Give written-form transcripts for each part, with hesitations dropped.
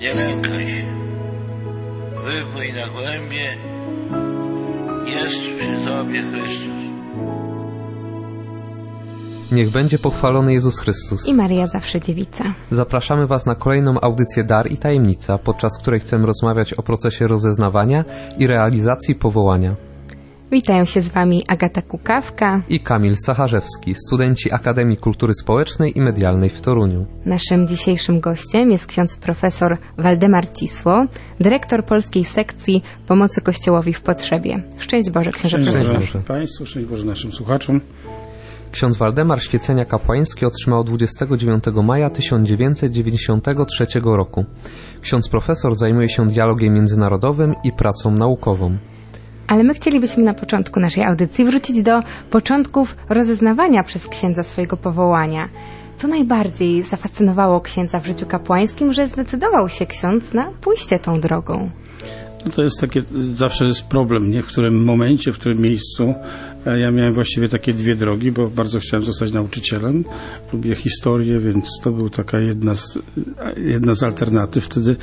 Nie lękaj się. Wypłyń na głębie. Jest przy tobie Chrystus. Niech będzie pochwalony Jezus Chrystus. I Maryja zawsze dziewica. Zapraszamy Was na kolejną audycję Dar i Tajemnica, podczas której chcemy rozmawiać o procesie rozeznawania i realizacji powołania. Witają się z Wami Agata Kukawka I Kamil Sacharzewski, studenci Akademii Kultury Społecznej i Medialnej w Toruniu. Naszym dzisiejszym gościem jest ksiądz profesor Waldemar Cisło, dyrektor polskiej sekcji Pomocy Kościołowi w Potrzebie. Szczęść Boże, księże profesorze. Szczęść Boże Państwu, szczęść Boże naszym słuchaczom. Ksiądz Waldemar świecenia kapłańskie otrzymał 29 maja 1993 roku. Ksiądz profesor zajmuje się dialogiem międzynarodowym i pracą naukową. Ale my chcielibyśmy na początku naszej audycji wrócić do początków rozeznawania przez księdza swojego powołania. Co najbardziej zafascynowało księdza w życiu kapłańskim, że zdecydował się ksiądz na pójście tą drogą? No to jest takie, zawsze jest problem, nie? W którym momencie, w którym miejscu. Ja miałem właściwie takie dwie drogi, bo bardzo chciałem zostać nauczycielem. Lubię historię, więc to była taka jedna z alternatyw. Wtedy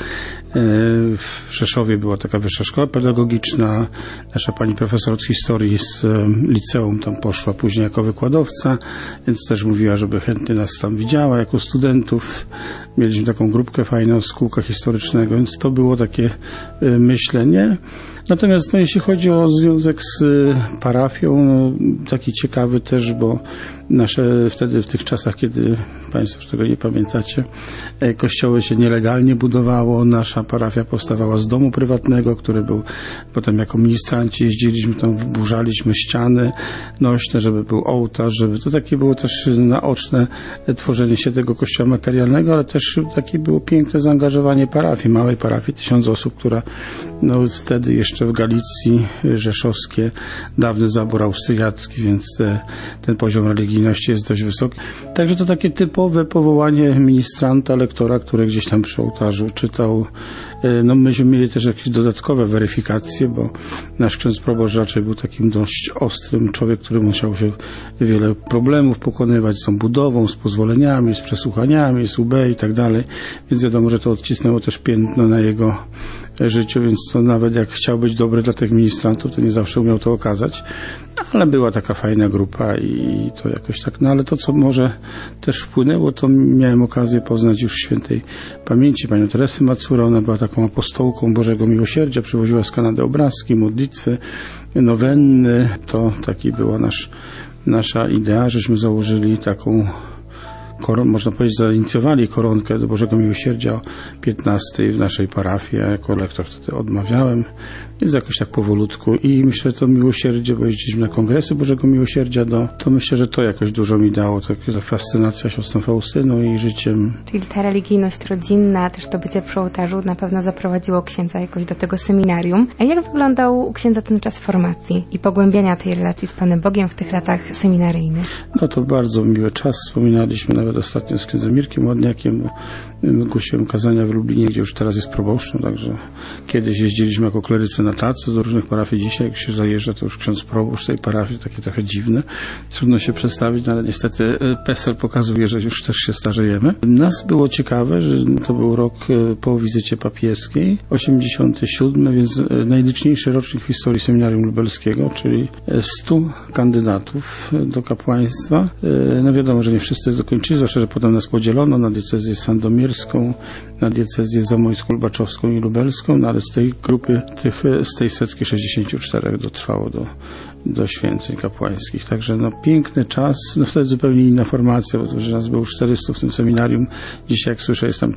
w Rzeszowie była taka wyższa szkoła pedagogiczna. Nasza pani profesor od historii z liceum tam poszła później jako wykładowca, więc też mówiła, żeby chętnie nas tam widziała jako studentów. Mieliśmy taką grupkę fajną z kółka historycznego, więc to było takie myślenie. Natomiast jeśli chodzi o związek z parafią, taki ciekawy też, bo nasze wtedy w tych czasach, kiedy Państwo już tego nie pamiętacie, kościoły się nielegalnie budowało, nasza parafia powstawała z domu prywatnego, który był potem jako ministranci jeździliśmy tam, wyburzaliśmy ściany nośne, żeby był ołtarz, żeby to takie było też naoczne tworzenie się tego kościoła materialnego, ale też takie było piękne zaangażowanie parafii, małej parafii, 1000 osób, która wtedy jeszcze w Galicji rzeszowskie, dawny zabór austriacki, więc ten poziom religijności jest dość wysoki. Także to takie typowe powołanie ministranta, lektora, który gdzieś tam przy ołtarzu czytał. Myśmy mieli też jakieś dodatkowe weryfikacje, bo nasz ksiądz proboszcz raczej był takim dość ostrym człowiek, który musiał się wiele problemów pokonywać z tą budową, z pozwoleniami, z przesłuchaniami, z UB i tak dalej. Więc wiadomo, że to odcisnęło też piętno na jego życiu, więc to nawet jak chciał być dobry dla tych ministrantów, to nie zawsze umiał to okazać. Ale była taka fajna grupa i to jakoś tak. Ale to, co może też wpłynęło, to miałem okazję poznać już świętej pamięci panią Teresę Macura. Ona była taką apostołką Bożego Miłosierdzia, przywoziła z Kanady obrazki, modlitwy, nowenny. To taki była nasza idea, żeśmy założyli taką, można powiedzieć, zainicjowali koronkę do Bożego Miłosierdzia o 15 w naszej parafii. Ja jako lektor wtedy odmawiałem, więc jakoś tak powolutku i myślę, że to miłosierdzie, bo jeździliśmy na kongresy Bożego Miłosierdzia, to myślę, że to jakoś dużo mi dało, taka fascynacja siostrą Faustyną i życiem. Czyli ta religijność rodzinna, też to bycie przy ołtarzu na pewno zaprowadziło księdza jakoś do tego seminarium. A jak wyglądał u księdza ten czas formacji i pogłębiania tej relacji z Panem Bogiem w tych latach seminaryjnych? No to bardzo miły czas, wspominaliśmy nawet ostatnio z księdzem Mirkiem Ładniakiem, bo głosiłem kazania w Lublinie, gdzie już teraz jest proboszczem, także kiedyś jeździliśmy jako klerycy na tacy do różnych parafii. Dzisiaj jak się zajeżdża, to już ksiądz proboszcz tej parafii, takie trochę dziwne. Trudno się przedstawić, no ale niestety PESEL pokazuje, że już też się starzejemy. Nas było ciekawe, że to był rok po wizycie papieskiej, 87, więc najliczniejszy rocznik w historii seminarium lubelskiego, czyli 100 kandydatów do kapłaństwa. No wiadomo, że nie wszyscy dokończyli, zwłaszcza, że potem nas podzielono na diecezję sandomierską, na diecezję zamojsko-lubaczowską i lubelską, no ale z tej grupy, z tej setki 64 dotrwało do święceń kapłańskich. Także piękny czas, wtedy zupełnie inna formacja, bo że nas było 400 w tym seminarium, dzisiaj jak słyszę jest tam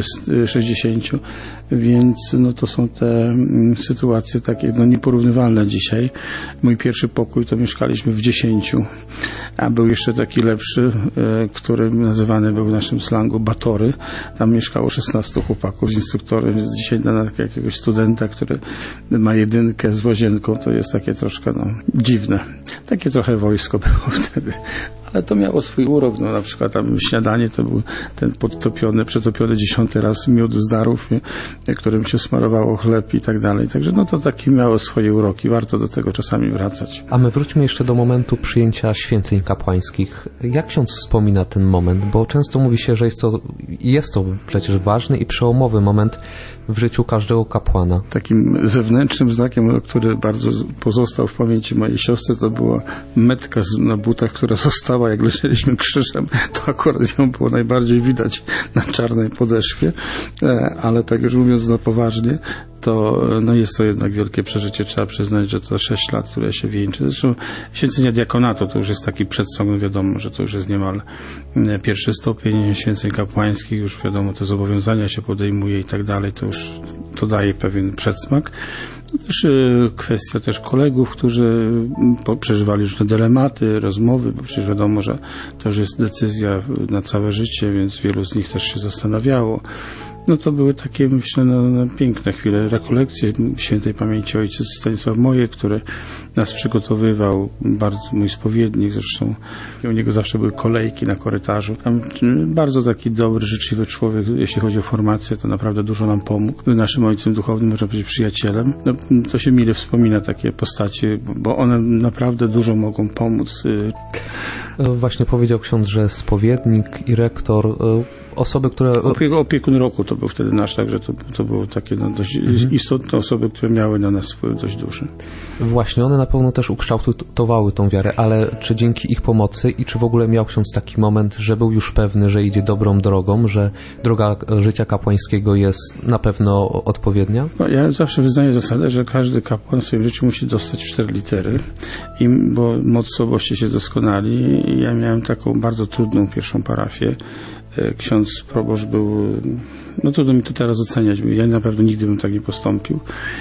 60, więc to są te sytuacje takie nieporównywalne dzisiaj. Mój pierwszy pokój to mieszkaliśmy w 10, a był jeszcze taki lepszy, który nazywany był w naszym slangu batory. Tam mieszkało 16 chłopaków z instruktorem, więc dzisiaj dla jakiegoś studenta, który ma jedynkę z łazienką, to jest takie troszkę dziwne. Takie trochę wojsko było wtedy. Ale to miało swój urok, no na przykład tam śniadanie to był ten przetopiony 10 raz miód z darów, którym się smarowało chleb i tak dalej. Także no to takie miało swoje uroki, warto do tego czasami wracać. A my wróćmy jeszcze do momentu przyjęcia święceń kapłańskich. Jak ksiądz wspomina ten moment? Bo często mówi się, że jest to przecież ważny i przełomowy moment w życiu każdego kapłana. Takim zewnętrznym znakiem, który bardzo pozostał w pamięci mojej siostry, to była metka na butach, która została, jak leżeliśmy krzyżem, to akurat ją było najbardziej widać na czarnej podeszwie, ale tak już mówiąc na poważnie, to no jest to jednak wielkie przeżycie. Trzeba przyznać, że to 6 lat, które się wieńczy. Zresztą święcenia diakonatu to już jest taki przedsmak, no wiadomo, że to już jest niemal pierwszy stopień święceń kapłańskich, już wiadomo, te zobowiązania się podejmuje i tak dalej, to już to daje pewien przedsmak. No też kwestia też kolegów, którzy przeżywali różne dylematy, rozmowy, bo przecież wiadomo, że to już jest decyzja na całe życie, więc wielu z nich też się zastanawiało. No to były takie, myślę, piękne chwile. Rekolekcje świętej pamięci ojciec Stanisław Mojek, który nas przygotowywał, bardzo mój spowiednik, zresztą u niego zawsze były kolejki na korytarzu. Tam bardzo taki dobry, życzliwy człowiek, jeśli chodzi o formację, to naprawdę dużo nam pomógł. Był naszym ojcem duchownym, można powiedzieć przyjacielem. No, to się mile wspomina takie postacie, bo one naprawdę dużo mogą pomóc. Właśnie powiedział ksiądz, że spowiednik i rektor, osoby, które... Opiekun roku to był wtedy nasz, także to było takie dość istotne osoby, które miały na nas wpływ dość duży. Właśnie, one na pewno też ukształtowały tą wiarę, ale czy dzięki ich pomocy i czy w ogóle miał ksiądz taki moment, że był już pewny, że idzie dobrą drogą, że droga życia kapłańskiego jest na pewno odpowiednia? No, ja zawsze wyznaję zasadę, że każdy kapłan w swoim życiu musi dostać 4 litery, bo moc słabości się doskonali. Ja miałem taką bardzo trudną pierwszą parafię. Ksiądz proboszcz był, no trudno mi to teraz oceniać, ja na pewno nigdy bym tak nie postąpił.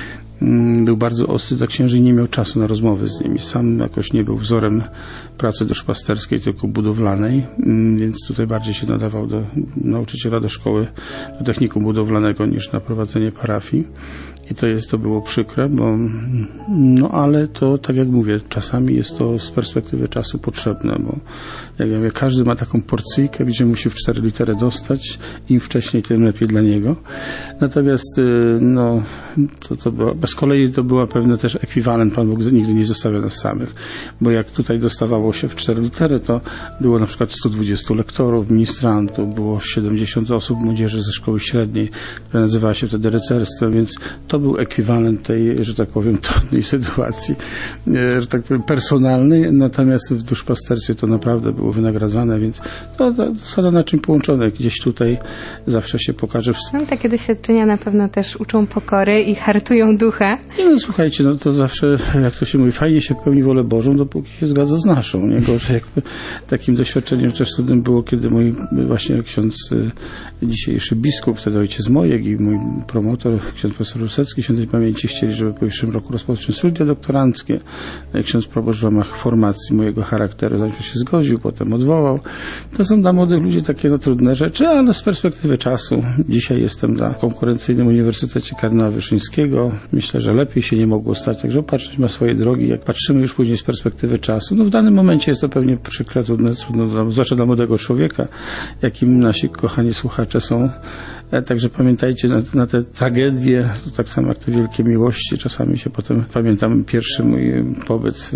Był bardzo ostry dla księży i nie miał czasu na rozmowy z nimi. Sam jakoś nie był wzorem pracy duszpasterskiej, tylko budowlanej, więc tutaj bardziej się nadawał do nauczyciela do szkoły, do technikum budowlanego niż na prowadzenie parafii. I to było przykre, bo no ale to, tak jak mówię, czasami jest to z perspektywy czasu potrzebne, bo jak ja mówię, każdy ma taką porcyjkę, gdzie musi w 4 litery dostać, im wcześniej, tym lepiej dla niego. Natomiast no, to było, z kolei to była pewnie też ekwiwalent, Pan Bóg nigdy nie zostawia nas samych, bo jak tutaj dostawało się w 4 litery, to było na przykład 120 lektorów, ministrantów, było 70 osób młodzieży ze szkoły średniej, która nazywała się wtedy rycerstwem, więc to był ekwiwalent tej, że tak powiem, trudnej sytuacji, że tak powiem, personalnej, natomiast w duszpasterstwie to naprawdę było wynagradzane, więc to zasada na czym połączone. Gdzieś tutaj zawsze się pokaże. No, takie doświadczenia na pewno też uczą pokory i hartują ducha. No słuchajcie, no to zawsze, jak to się mówi, fajnie się pełni wolę Bożą, dopóki się zgadza z naszą. Nie gorzej jakby takim doświadczeniem też trudnym było, kiedy mój właśnie ksiądz, dzisiejszy biskup, wtedy ojciec Mojek i mój promotor, ksiądz profesor Rusecki, świętej pamięci, chcieli, żeby po pierwszym roku rozpocząć studia doktoranckie. Ksiądz proboszcz w ramach formacji mojego charakteru najpierw się zgodził, potem odwołał. To są dla młodych ludzi takie trudne rzeczy, ale z perspektywy czasu. Dzisiaj jestem na konkurencyjnym Uniwersytecie Kardynała Wyszyńskiego. Myślę, że lepiej się nie mogło stać, także opatrzeć ma swoje drogi. Jak patrzymy już później z perspektywy czasu, no w danym momencie jest to pewnie przykre, trudno zwłaszcza dla młodego człowieka, jakim nasi kochani słuchacze są. Także pamiętajcie na te tragedie, to tak samo jak te wielkie miłości. Czasami się potem, pamiętam pierwszy mój pobyt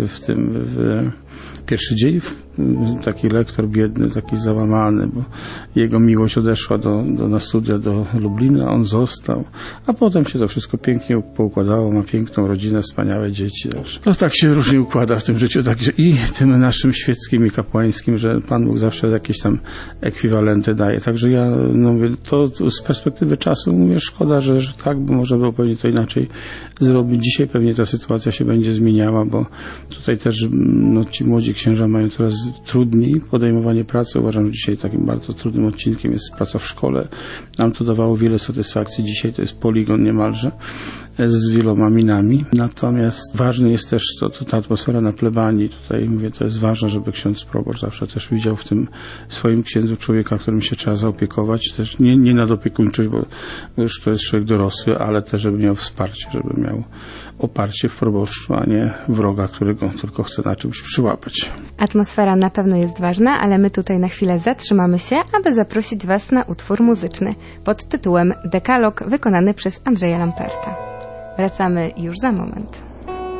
pierwszy dzień, taki lektor biedny, taki załamany, bo jego miłość odeszła na studia do Lublina, on został, a potem się to wszystko pięknie poukładało, ma piękną rodzinę, wspaniałe dzieci. To tak się różnie układa w tym życiu, także i tym naszym świeckim i kapłańskim, że Pan Bóg zawsze jakieś tam ekwiwalenty daje. Także ja mówię, to z perspektywy czasu mówię, szkoda, że tak, bo można było pewnie to inaczej zrobić. Dzisiaj pewnie ta sytuacja się będzie zmieniała, bo tutaj też ci młodzi księża mają coraz trudniej podejmowanie pracy. Uważam, że dzisiaj takim bardzo trudnym odcinkiem jest praca w szkole. Nam to dawało wiele satysfakcji. Dzisiaj to jest poligon niemalże. z wieloma minami. Natomiast ważne jest też ta atmosfera na plebanii. Tutaj mówię, to jest ważne, żeby ksiądz proboszcz zawsze też widział w tym swoim księdzu człowieka, którym się trzeba zaopiekować. Też nie nadopiekuńczość, bo już to jest człowiek dorosły, ale też, żeby miał wsparcie, żeby miał oparcie w proboszczu, a nie wroga, którego tylko chce na czymś przyłapać. Atmosfera na pewno jest ważna, ale my tutaj na chwilę zatrzymamy się, aby zaprosić Was na utwór muzyczny pod tytułem Dekalog, wykonany przez Andrzeja Lamperta. Wracamy już za moment.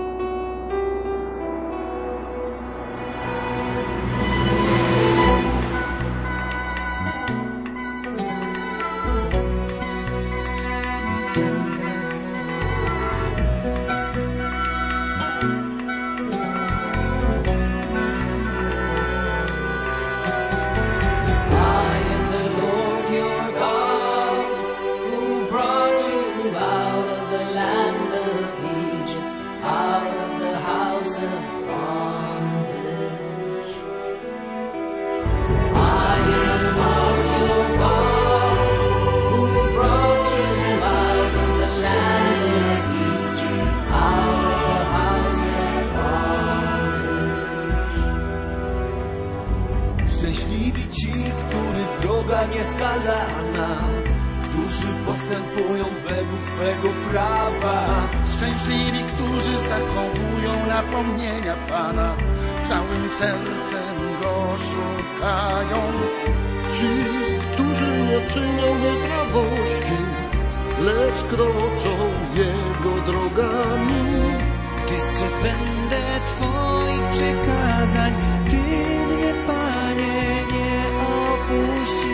Szczęśliwi ci, który droga nieskalana, którzy postępują według Twego prawa. Szczęśliwi, którzy zachowują napomnienia Pana, całym sercem Go szukają. Ci, którzy nie czynią nieprawości, lecz kroczą Jego drogami. Gdy strzec będę Twoich przekazań, Ty mnie, Panie, nie opuścisz.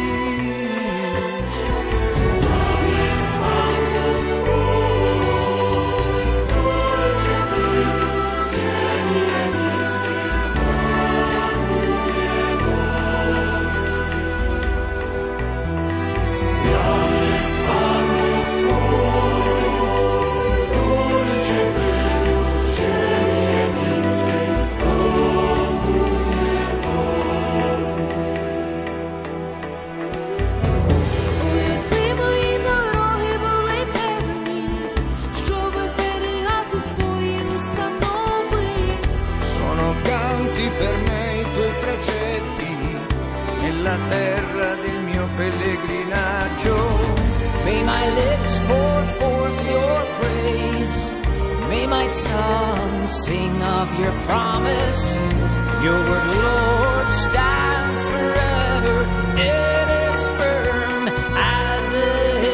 Terra del mio pellegrinaggio. May my lips pour forth your praise, may my tongue sing of your promise. Your word, Lord, stands forever, it is firm as the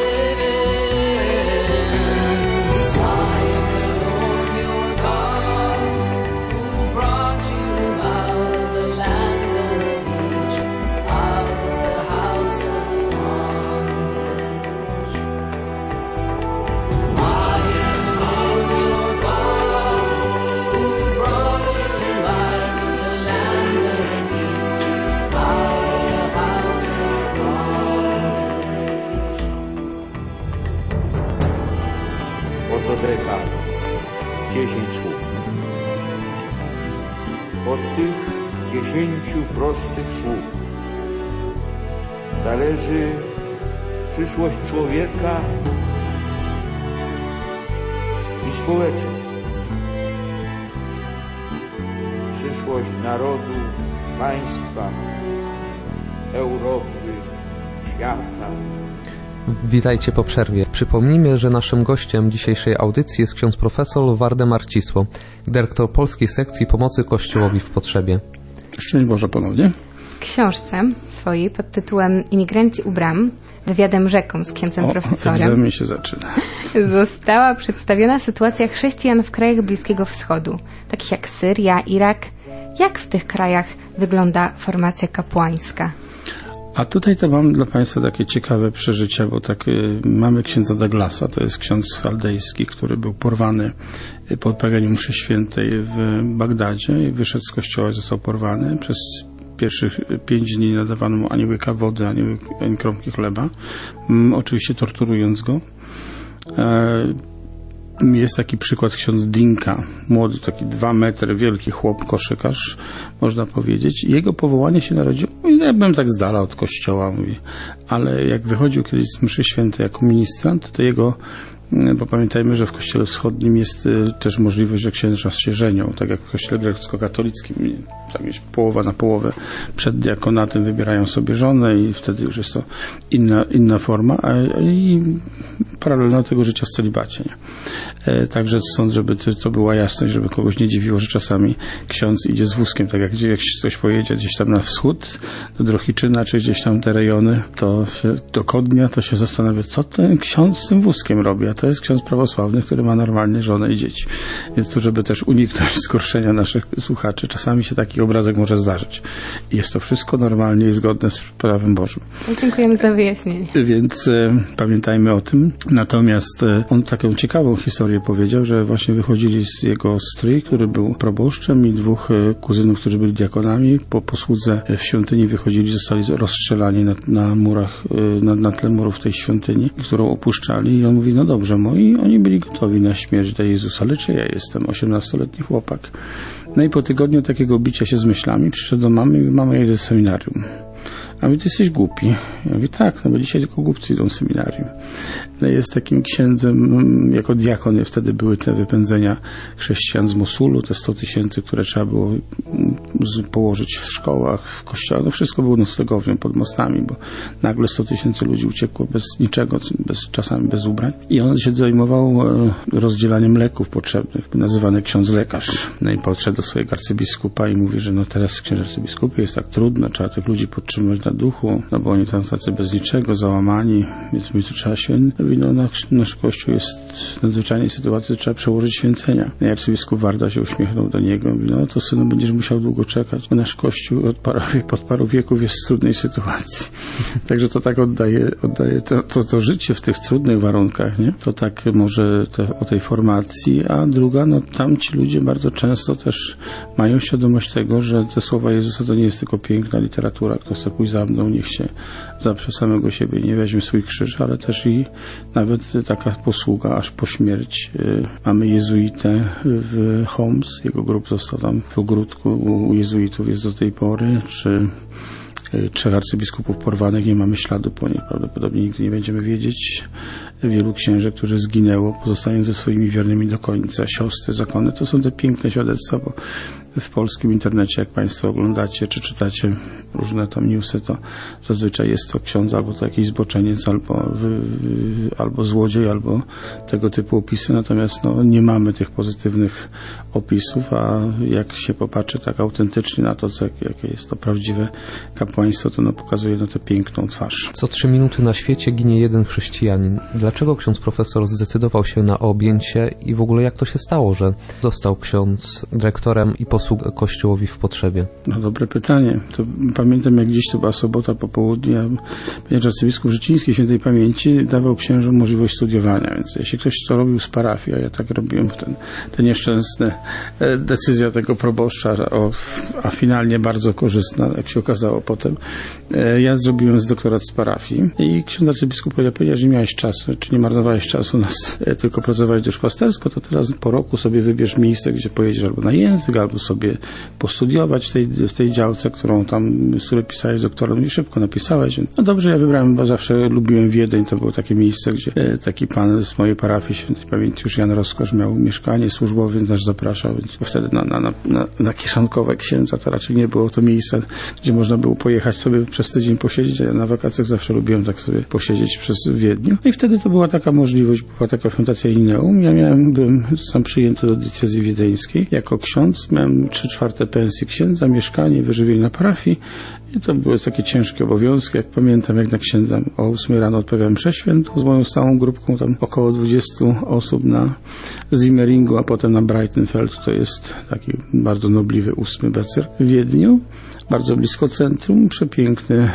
heavens. I am the Lord your God, who brought you out of the land of Egypt, out of the house of bondage. I am the Lord your God, who brought you out of the land of Egypt, out of the house of bondage. Oto dekalog, 10 słów. Od tych 10 prostych słów zależy przyszłość człowieka i społeczeństwa, przyszłość narodu, państwa, Europy, świata. Witajcie po przerwie. Przypomnijmy, że naszym gościem dzisiejszej audycji jest ksiądz profesor Waldemar Cisło, dyrektor Polskiej Sekcji Pomocy Kościołowi w Potrzebie. Szczęść Boże ponownie. W książce swojej pod tytułem Imigranci u bram, wywiadem rzeką z księdzem profesorem, Egzamin się zaczyna. została przedstawiona sytuacja chrześcijan w krajach Bliskiego Wschodu, takich jak Syria, Irak. Jak w tych krajach wygląda formacja kapłańska? A tutaj to mam dla Państwa takie ciekawe przeżycia, bo tak mamy księdza Douglasa, to jest ksiądz chaldejski, który był porwany po odprawianiu mszy świętej w Bagdadzie i wyszedz z kościoła, został porwany. Przez pierwszych 5 dni nadawano mu ani łyka wody, ani kromki chleba, oczywiście torturując go. Jest taki przykład ksiądz Dinka, młody, taki 2 metry, wielki chłop, koszykarz, można powiedzieć. Jego powołanie się narodziło, ja byłem tak z dala od kościoła, mówię, ale jak wychodził kiedyś z mszy świętej jako ministrant, to jego bo pamiętajmy, że w Kościele Wschodnim jest też możliwość, że księża się żenią, tak jak w Kościele grecko-katolickim, tam jest połowa na połowę przed diakonatem wybierają sobie żonę i wtedy już jest to inna forma i paralelna do tego życia w celibacie. Nie? Także sądzę, żeby to była jasność, żeby kogoś nie dziwiło, że czasami ksiądz idzie z wózkiem, tak jak ktoś pojedzie gdzieś tam na wschód, do Drohiczyna, czy gdzieś tam te rejony, to się do Kodnia, to się zastanawia, co ten ksiądz z tym wózkiem robi, a to jest ksiądz prawosławny, który ma normalnie żonę i dzieci. Więc tu, żeby też uniknąć zgorszenia naszych słuchaczy, czasami się taki obrazek może zdarzyć. I jest to wszystko normalnie i zgodne z prawem Bożym. Dziękujemy za wyjaśnienie. Więc pamiętajmy o tym. Natomiast on taką ciekawą historię powiedział, że właśnie wychodzili z jego stryj, który był proboszczem i dwóch kuzynów, którzy byli diakonami. Po posłudze w świątyni wychodzili, zostali rozstrzelani na murach, na tle murów tej świątyni, którą opuszczali. I on mówi, no dobrze, oni byli gotowi na śmierć dla Jezusa, ale czy ja jestem 18-letni chłopak? No i po tygodniu takiego bicia się z myślami przyszedł do mamy i mówi, mama, ja idę do seminarium. A my, ty jesteś głupi. Ja mówię, tak, no bo dzisiaj tylko głupcy idą do seminarium. No jest takim księdzem, jako diakon wtedy były te wypędzenia chrześcijan z Mosulu, te 100 000, które trzeba było położyć w szkołach, w kościołach. No wszystko było noclegownią pod mostami, bo nagle 100 000 ludzi uciekło bez niczego, czasami bez ubrań. I on się zajmował rozdzielaniem leków potrzebnych, był nazywany ksiądz lekarz. No i podszedł do swojego arcybiskupa i mówi, że no teraz księże arcybiskupie jest tak trudno, trzeba tych ludzi podtrzymywać na duchu, no bo oni tam tacy bez niczego, załamani, więc mi tu trzeba no nasz Kościół jest w nadzwyczajnej sytuacji, trzeba przełożyć święcenia. No i arcybiskup Warda się uśmiechnął do niego i mówi, no to synu, będziesz musiał długo czekać, bo nasz Kościół od paru wieków jest w trudnej sytuacji. Także to tak oddaje to życie w tych trudnych warunkach, nie? To tak może o tej formacji, a druga, no tam ci ludzie bardzo często też mają świadomość tego, że te słowa Jezusa to nie jest tylko piękna literatura, kto chce pójść za mną, niech się zaprze samego siebie i nie weźmie swój krzyż, ale też i nawet taka posługa aż po śmierć. Mamy jezuitę w Homs, jego grób został tam w ogródku u jezuitów jest do tej pory, czy 3 arcybiskupów porwanych, nie mamy śladu po nich, prawdopodobnie nigdy nie będziemy wiedzieć. Wielu księży, którzy zginęło, pozostając ze swoimi wiernymi do końca, siostry, zakony, to są te piękne świadectwa, bo w polskim internecie, jak Państwo oglądacie, czy czytacie różne tam newsy, to zazwyczaj jest to ksiądz, albo to jakiś zboczeniec, albo złodziej, albo tego typu opisy, natomiast no, nie mamy tych pozytywnych opisów, a jak się popatrzy tak autentycznie na to, jakie jest to prawdziwe kapłaństwo, to no, pokazuje no, tę piękną twarz. Co 3 minuty na świecie ginie jeden chrześcijanin. Dlaczego ksiądz profesor zdecydował się na objęcie i w ogóle jak to się stało, że został ksiądz dyrektorem i posług Kościołowi w potrzebie? No dobre pytanie. To pamiętam, jak dziś to była sobota po południu, ponieważ arcybiskup Życiński świętej pamięci dawał księżom możliwość studiowania, więc jeśli ktoś to robił z parafii, a ja tak robiłem, te nieszczęsne decyzja tego proboszcza, a finalnie bardzo korzystna, jak się okazało potem, ja zrobiłem z doktorat z parafii i ksiądz arcybiskup powiedział, że nie miałeś czasu, czy nie marnowałeś czasu nas tylko pracować duszpastersko, to teraz po roku sobie wybierz miejsce, gdzie pojedziesz albo na język, albo sobie postudiować w tej działce, z której pisałeś doktorem i szybko napisałeś. No dobrze, ja wybrałem, bo zawsze lubiłem Wiedeń, to było takie miejsce, gdzie taki pan z mojej parafii świętej pamięci, już Jan Roskosz, miał mieszkanie służbowe, więc nas zapraszał, więc wtedy na kieszonkowe księdza to raczej nie było to miejsce, gdzie można było pojechać sobie przez tydzień posiedzieć, a ja na wakacjach zawsze lubiłem tak sobie posiedzieć przez Wiedniu. No i wtedy to była taka możliwość, była taka fundacja Inneum. Ja byłem sam przyjęty do diecezji wiedeńskiej jako ksiądz, miałem 3/4 pensji księdza, mieszkanie, wyżywienie na parafii i to były takie ciężkie obowiązki. Jak pamiętam, jak na księdza o 8 rano odprawiałem mszę świętą z moją stałą grupką, tam około 20 osób na Zimmeringu, a potem na Breitenfeld, to jest taki bardzo nobliwy 8 becer w Wiedniu, bardzo blisko centrum, przepiękny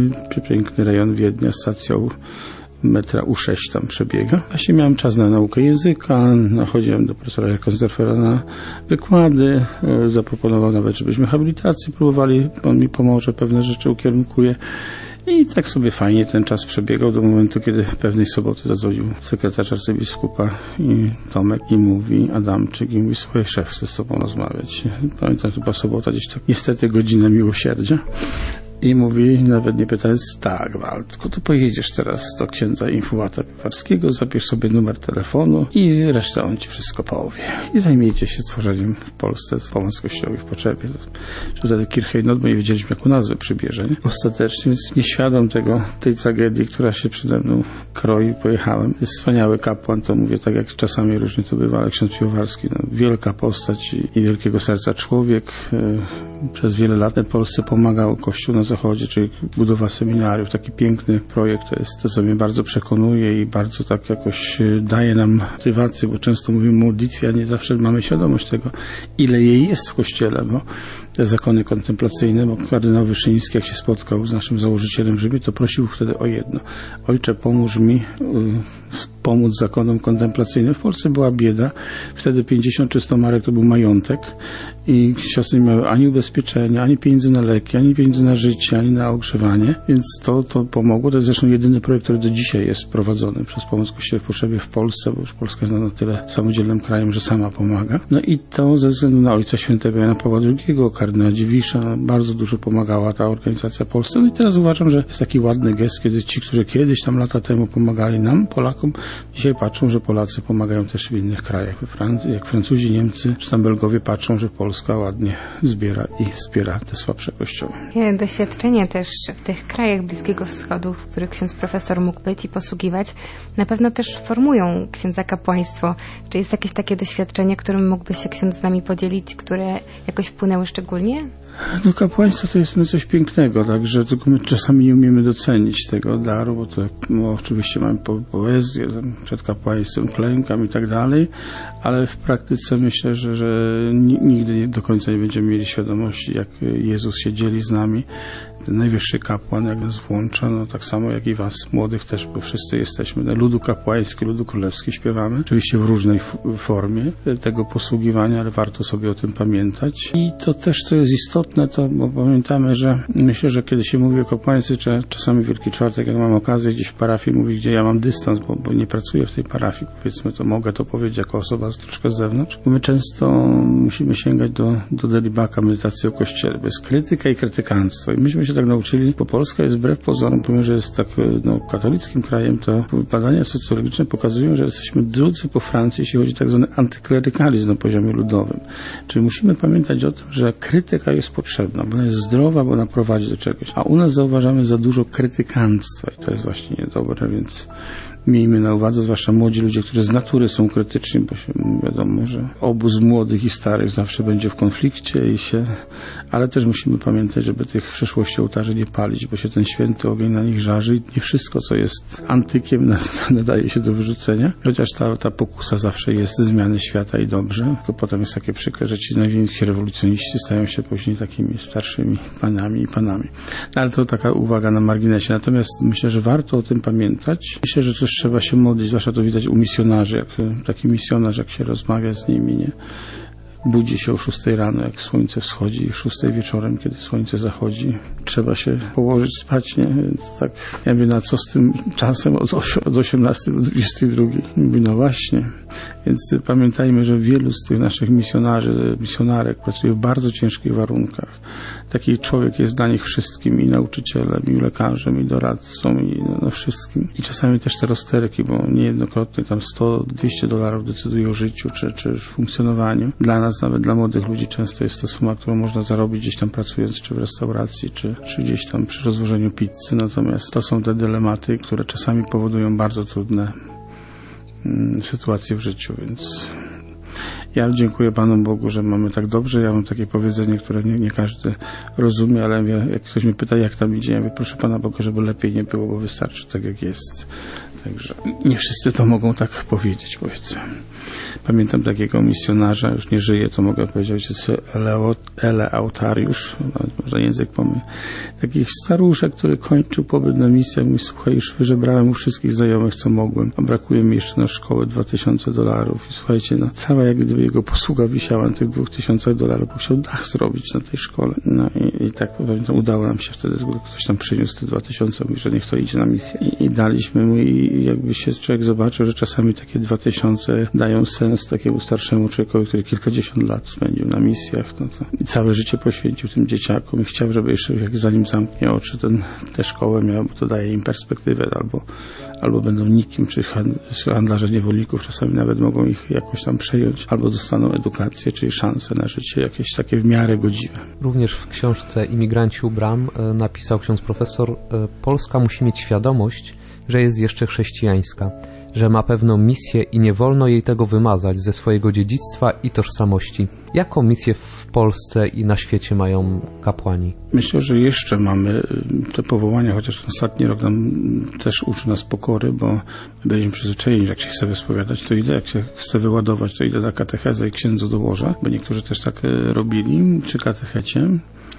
rejon Wiednia, stacją metra U6 tam przebiega. Właśnie miałem czas na naukę języka, chodziłem do profesora Konzerfera na wykłady, zaproponował nawet, żebyśmy habilitacji próbowali, on mi pomoże, pewne rzeczy ukierunkuje. I tak sobie fajnie ten czas przebiegał do momentu, kiedy w pewnej soboty zadzwonił sekretarz arcybiskupa i Tomek i mówi, Adamczyk, i mówi, słuchaj, szef chce z tobą rozmawiać. Pamiętam, to była sobota, gdzieś tak niestety godzina miłosierdzia. i mówi, nawet nie pytając, tak, Waldku, to pojedziesz teraz do księdza Infułata Piewarskiego, zabierz sobie numer telefonu i resztę on ci wszystko powie. I zajmijcie się tworzeniem w Polsce pomoc Kościołowi w potrzebie. Wtedy Kirche Not, bo nie wiedzieliśmy, jaką nazwę przybierze. Nie? Ostatecznie, więc nieświadom tej tragedii, która się przede mną kroi, pojechałem. Jest wspaniały kapłan, to mówię tak, jak czasami różnie to bywa, ale ksiądz Piwowarski, wielka postać i wielkiego serca człowiek. Przez wiele lat w Polsce pomagał Kościół na Zachodzie, czyli budowa seminariów. Taki piękny projekt to jest to, co mnie bardzo przekonuje i bardzo tak jakoś daje nam motywację, bo często mówimy o modlitwie, a nie zawsze mamy świadomość tego, ile jej jest w Kościele, bo te zakony kontemplacyjne, bo kardynał Wyszyński, jak się spotkał z naszym założycielem w Rzymie, to prosił wtedy o jedno. Ojcze, pomóż mi pomóc zakonom kontemplacyjnym. W Polsce była bieda. Wtedy 50 czy 100 marek to był majątek i siostry nie miały ani ubezpieczenia, ani pieniędzy na leki, ani pieniędzy na życie, ani na ogrzewanie, więc to pomogło. To jest zresztą jedyny projekt, który do dzisiaj jest prowadzony przez Pomoc Kościołowi w Potrzebie w Polsce, bo już Polska jest na tyle samodzielnym krajem, że sama pomaga. No i to ze względu na Ojca Świętego Jana Pawła II, kardynała Dziwisza, bardzo dużo pomagała ta organizacja Polsce. No i teraz uważam, że jest taki ładny gest, kiedy ci, którzy kiedyś tam lata temu pomagali nam, Polakom, dzisiaj patrzą, że Polacy pomagają też w innych krajach. We Francji, jak Francuzi, Niemcy czy tam Belgowie patrzą, że Polska ładnie zbiera i wspiera te słabsze kościoły. Doświadczenie też w tych krajach Bliskiego Wschodu, w których ksiądz profesor mógł być i posługiwać, na pewno też formują księdza kapłaństwo. Czy jest jakieś takie doświadczenie, którym mógłby się ksiądz z nami podzielić, które jakoś wpłynęły szczególnie? No kapłaństwo to jest coś pięknego, także tylko my czasami nie umiemy docenić tego daru, bo to oczywiście mamy poezję przed kapłaństwem, klękam i tak dalej, ale w praktyce myślę, że nigdy do końca nie będziemy mieli świadomości, jak Jezus się dzieli z nami. Ten najwyższy kapłan, jak nas włącza, no tak samo jak i was, młodych też, bo wszyscy jesteśmy na ludu kapłański, ludu królewski śpiewamy, oczywiście w różnej formie tego posługiwania, ale warto sobie o tym pamiętać. I to też, co jest istotne, to bo pamiętamy, że myślę, że kiedy się mówi o kapłaństwie, czasami Wielki Czwartek, jak mam okazję gdzieś w parafii mówić, gdzie ja mam dystans, bo nie pracuję w tej parafii, powiedzmy, to mogę to powiedzieć jako osoba troszkę z zewnątrz, bo my często musimy sięgać do delibaka, medytacji o Kościele, bo jest krytyka i krytykanstwo. I myśmy się tak nauczyli, bo Polska jest wbrew pozorom, pomimo że jest tak katolickim krajem, to badania socjologiczne pokazują, że jesteśmy drudzy po Francji, jeśli chodzi o tak zwany antyklerykalizm na poziomie ludowym. Czyli musimy pamiętać o tym, że krytyka jest potrzebna, bo ona jest zdrowa, bo ona prowadzi do czegoś. A u nas zauważamy za dużo krytykanstwa i to jest właśnie niedobre, więc miejmy na uwadze, zwłaszcza młodzi ludzie, którzy z natury są krytyczni, bo się wiadomo, że obóz młodych i starych zawsze będzie w konflikcie ale też musimy pamiętać, żeby tych w przyszłości ołtarzy nie palić, bo się ten święty ogień na nich żarzy i nie wszystko, co jest antykiem, nadaje się do wyrzucenia, chociaż ta pokusa zawsze jest zmiany świata i dobrze, tylko potem jest takie przykre, że ci najwięksi rewolucjoniści stają się później takimi starszymi panami i panami. No, ale to taka uwaga na marginesie. Natomiast myślę, że warto o tym pamiętać. Myślę, że też trzeba się modlić, zwłaszcza to widać u misjonarzy, jak taki misjonarz, jak się rozmawia z nimi, nie? Budzi się o 6 rano, jak słońce wschodzi, i 6 wieczorem, kiedy słońce zachodzi. Trzeba się położyć spać, nie? Więc tak, ja wiem, na co z tym czasem od 18 do 22. Mówi, no właśnie. Więc pamiętajmy, że wielu z tych naszych misjonarek pracuje w bardzo ciężkich warunkach. Taki człowiek jest dla nich wszystkim, i nauczycielem, i lekarzem, i doradcą, i wszystkim. I czasami też te rozterki, bo niejednokrotnie tam $100-200 decyduje o życiu, czy funkcjonowaniu. Dla nas, nawet dla młodych ludzi, często jest to suma, którą można zarobić gdzieś tam pracując, czy w restauracji, czy gdzieś tam przy rozwożeniu pizzy. Natomiast to są te dylematy, które czasami powodują bardzo trudne sytuacje w życiu, więc ja dziękuję Panu Bogu, że mamy tak dobrze. Ja mam takie powiedzenie, które nie każdy rozumie, ale jak ktoś mnie pyta, jak tam idzie, ja mówię, proszę Pana Boga, żeby lepiej nie było, bo wystarczy tak, jak jest. Także nie wszyscy to mogą tak powiedzieć, powiedzmy. Pamiętam takiego misjonarza, już nie żyje, to mogę powiedzieć, jest Eleautariusz, może język pomylił. Takich staruszek, który kończył pobyt na misję, mówi, słuchaj, już wyżebrałem u wszystkich znajomych, co mogłem, a brakuje mi jeszcze na szkołę $2000 i słuchajcie, no cała jak gdyby jego posługa wisiała na tych $2000, bo chciał dach zrobić na tej szkole. No i tak pamiętam, udało nam się wtedy, ktoś tam przyniósł te 2000, mówi, że niech to idzie na misję i daliśmy mu i jakby się człowiek zobaczył, że czasami takie 2000 dają sens takiemu starszemu człowiekowi, który kilkadziesiąt lat spędził na misjach, no to i całe życie poświęcił tym dzieciakom i chciał, żeby jeszcze zanim zamknie oczy, tę szkołę miał, bo to daje im perspektywę, albo będą nikim, czy handlarze niewolników czasami nawet mogą ich jakoś tam przejąć, albo dostaną edukację, czyli szansę na życie jakieś takie w miarę godziwe. Również w książce Imigranci u bram napisał ksiądz profesor: Polska musi mieć świadomość, że jest jeszcze chrześcijańska, że ma pewną misję i nie wolno jej tego wymazać ze swojego dziedzictwa i tożsamości. Jaką misję w Polsce i na świecie mają kapłani? Myślę, że jeszcze mamy te powołania, chociaż ten ostatni rok nam też uczy nas pokory, bo byliśmy przyzwyczajeni, że jak się chce wyspowiadać, to idę, jak się chce wyładować, to idę na katechezę i księdzu dołożę, bo niektórzy też tak robili, czy katechecie.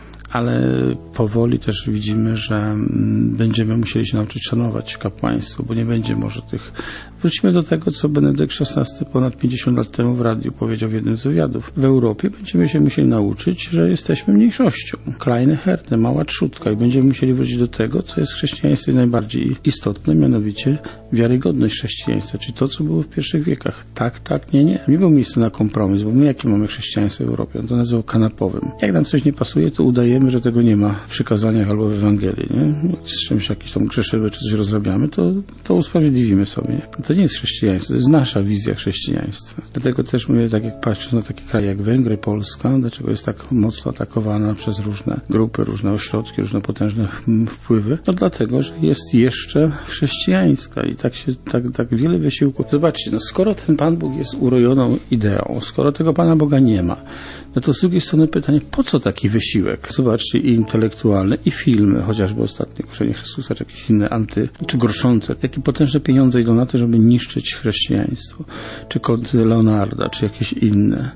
Ale powoli też widzimy, że będziemy musieli się nauczyć szanować kapłaństwo, bo nie będzie może tych... Wrócimy do tego, co Benedykt XVI ponad 50 lat temu w radiu powiedział w jednym z wywiadów. W Europie będziemy się musieli nauczyć, że jesteśmy mniejszością. Kleine Herde, mała trzutka, i będziemy musieli wrócić do tego, co jest w chrześcijaństwie najbardziej istotne, mianowicie wiarygodność chrześcijaństwa, czyli to, co było w pierwszych wiekach. Tak, nie. Nie było miejsca na kompromis, bo my jakie mamy chrześcijaństwo w Europie? On to nazywał kanapowym. Jak nam coś nie pasuje, to udajemy, że tego nie ma w przykazaniach albo w Ewangelii, nie? Z czymś jakieś tam grzeszymy, czy coś rozrabiamy, to usprawiedliwimy sobie. To nie jest chrześcijaństwo, to jest nasza wizja chrześcijaństwa. Dlatego też mówię, tak jak patrzę na takie kraje jak Węgry, Polska, dlaczego jest tak mocno atakowana przez różne grupy, różne ośrodki, różne potężne wpływy, no dlatego, że jest jeszcze chrześcijańska i tak wiele wysiłków. Zobaczcie, no skoro ten Pan Bóg jest urojoną ideą, skoro tego Pana Boga nie ma, no to z drugiej strony pytanie, po co taki wysiłek? Zobaczcie, i intelektualne, i filmy, chociażby ostatnie Kuszenie Chrystusa, czy jakieś inne czy gorszące. Jakie potężne pieniądze idą na to, żeby niszczyć chrześcijaństwo. Czy Kod Leonarda, czy jakieś inne.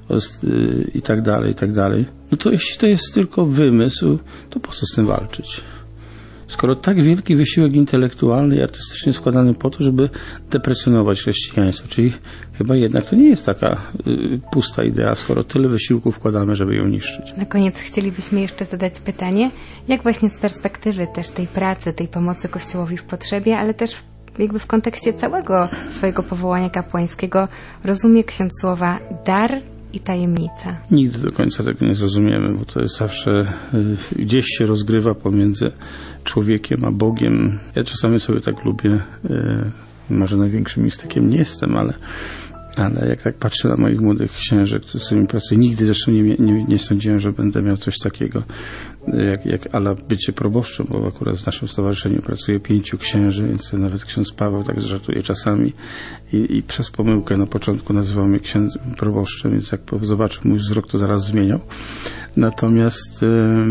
I tak dalej. No to jeśli to jest tylko wymysł, to po co z tym walczyć? Skoro tak wielki wysiłek intelektualny i artystyczny składany po to, żeby deprecjonować chrześcijaństwo, czyli chyba jednak to nie jest taka pusta idea, skoro tyle wysiłków wkładamy, żeby ją niszczyć. Na koniec chcielibyśmy jeszcze zadać pytanie, jak właśnie z perspektywy też tej pracy, tej pomocy Kościołowi w potrzebie, ale też jakby w kontekście całego swojego powołania kapłańskiego rozumie ksiądz słowa dar i tajemnica. Nigdy do końca tego nie zrozumiemy, bo to jest zawsze gdzieś się rozgrywa pomiędzy człowiekiem a Bogiem. Ja czasami sobie tak lubię, może największym mistykiem nie jestem, ale jak tak patrzę na moich młodych księży, z którymi pracuję, nigdy zresztą nie sądziłem, że będę miał coś takiego jak ala bycie proboszczem, bo akurat w naszym stowarzyszeniu pracuje 5 księży, więc nawet ksiądz Paweł tak żartuje czasami i przez pomyłkę na początku nazywał mnie proboszczem, więc jak zobaczył mój wzrok, to zaraz zmieniał. Natomiast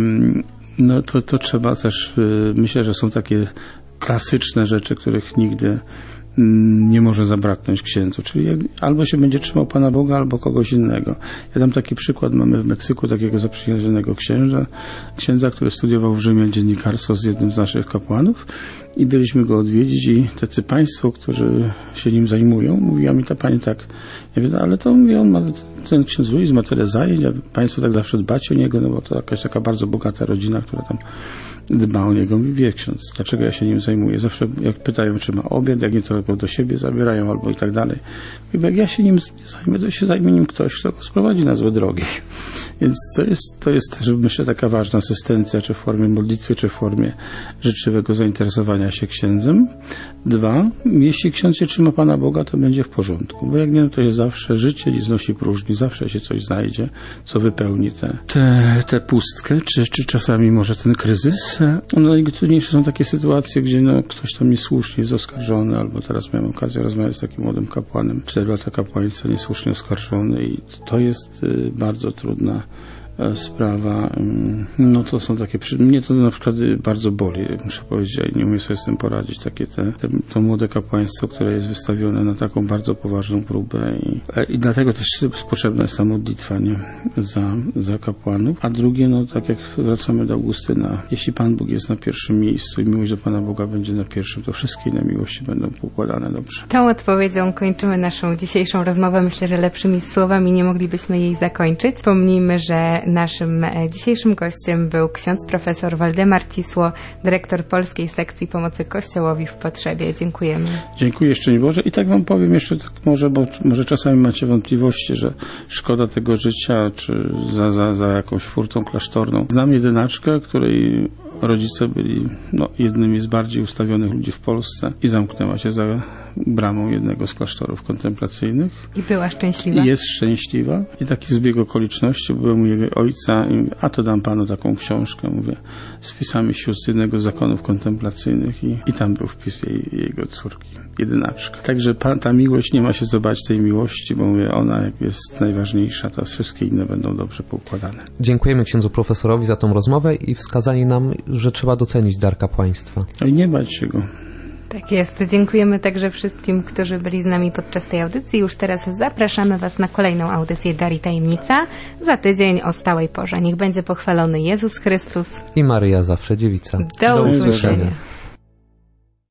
no to trzeba też, myślę, że są takie klasyczne rzeczy, których nigdy nie może zabraknąć księdzu, czyli albo się będzie trzymał Pana Boga, albo kogoś innego. Ja dam taki przykład, mamy w Meksyku takiego zaprzyjaźnionego księdza, który studiował w Rzymie dziennikarstwo z jednym z naszych kapłanów i byliśmy go odwiedzić i tacy państwo, którzy się nim zajmują, mówiła mi ta pani tak, ja wiem, ale to mówię, ten ksiądz Luis ma tyle zajęć, a państwo tak zawsze dbacie o niego, no bo to jakaś taka bardzo bogata rodzina, która tam dba o niego. Mówi, wie ksiądz, dlaczego ja się nim zajmuję? Zawsze jak pytają, czy ma obiad, jak nie, to go do siebie zabierają albo i tak dalej. Mówi, jak ja się nim zajmę, to się zajmie nim ktoś, kto go sprowadzi na złe drogi. Więc to jest też, myślę, taka ważna asystencja, czy w formie modlitwy, czy w formie życzliwego zainteresowania się księdzem. 2, jeśli ksiądz się trzyma Pana Boga, to będzie w porządku, bo jak nie, no to jest zawsze życie nie znosi próżni, zawsze się coś znajdzie, co wypełni tę pustkę, czy czasami może ten kryzys. No najtrudniejsze są takie sytuacje, gdzie no, ktoś tam niesłusznie jest oskarżony, albo teraz miałem okazję rozmawiać z takim młodym kapłanem, 4 lata kapłaństwa, niesłusznie oskarżony i to jest bardzo trudna sprawa. No to są takie... Mnie to na przykład bardzo boli, muszę powiedzieć, i nie umiem sobie z tym poradzić. Takie to młode kapłaństwo, które jest wystawione na taką bardzo poważną próbę i dlatego też potrzebna jest ta modlitwa, nie? Za kapłanów. A drugie, no tak jak wracamy do Augustyna, jeśli Pan Bóg jest na pierwszym miejscu i miłość do Pana Boga będzie na pierwszym, to wszystkie inne miłości będą poukładane dobrze. Tą odpowiedzią kończymy naszą dzisiejszą rozmowę. Myślę, że lepszymi słowami nie moglibyśmy jej zakończyć. Wspomnijmy, że naszym dzisiejszym gościem był ksiądz profesor Waldemar Cisło, dyrektor Polskiej Sekcji Pomocy Kościołowi w Potrzebie. Dziękujemy. Dziękuję, szczęść Boże. I tak wam powiem jeszcze tak może, bo może czasami macie wątpliwości, że szkoda tego życia, czy za jakąś furtą klasztorną. Znam jedynaczkę, której rodzice byli jednymi z bardziej ustawionych ludzi w Polsce i zamknęła się za bramą jednego z klasztorów kontemplacyjnych. I była szczęśliwa. I jest szczęśliwa. I taki zbieg okoliczności, byłem u jej ojca i mówię, a to dam panu taką książkę, mówię, z wpisami sióstr jednego z zakonów kontemplacyjnych i tam był wpis jego córki, jedynaczka. Także ta miłość, nie ma się co bać tej miłości, bo mówię, ona jak jest najważniejsza, to wszystkie inne będą dobrze poukładane. Dziękujemy księdzu profesorowi za tą rozmowę i wskazali nam, że trzeba docenić dar kapłaństwa. No i nie bać się go. Tak jest. Dziękujemy także wszystkim, którzy byli z nami podczas tej audycji. Już teraz zapraszamy Was na kolejną audycję Dar i Tajemnica. Za tydzień o stałej porze. Niech będzie pochwalony Jezus Chrystus i Maryja zawsze dziewica. Do usłyszenia.